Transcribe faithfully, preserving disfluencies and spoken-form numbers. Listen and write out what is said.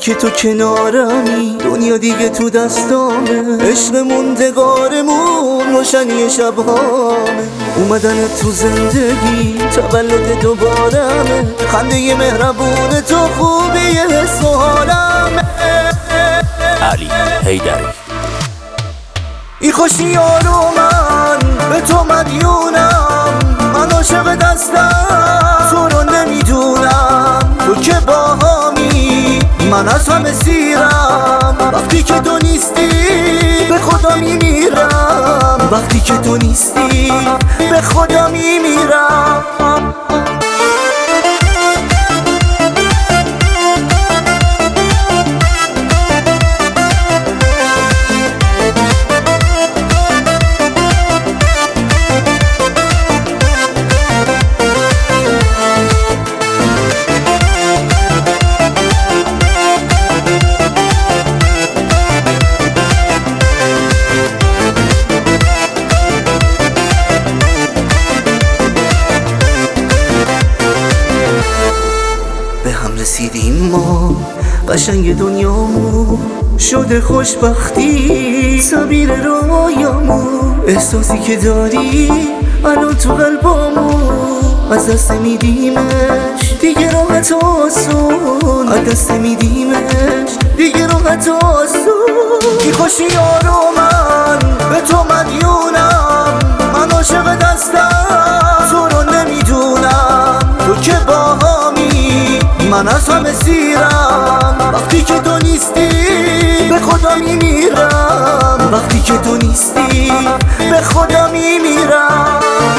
که تو کنارمی دنیا دیگه تو دستامه، عشق موندگارمون روشنی شبهامه. اومدن تو زندگی تولد دوبارمه، خنده مهربون تو خوبی حس و حالمه. علی حیدری. ای خوشی یارو من به تو مدیونم، من عاشق دستم تو رو نمیدونم. تو که باهامی من از همه سیرم، وقتی که تو نیستی به خدا میمیرم. وقتی که تو نیستی به خدا میمیرم. به هم رسیدیم ما، قشنگ دنیامون شده خوشبختی تعبیر رویامون. احساسی که داری الان تو قلبامون، از دست میدیمش دیگه راحت آسون، از دست میدیمش دیگه راحت آسون. کی خوشی یارو من به تو مدیونم، من عاشق دستم تو رو نمیدونم. تو که باهامی من از همه سیرم، وقتی که تو نیستی به خدا میمیرم. وقتی که تو نیستی به خدا میمیرم.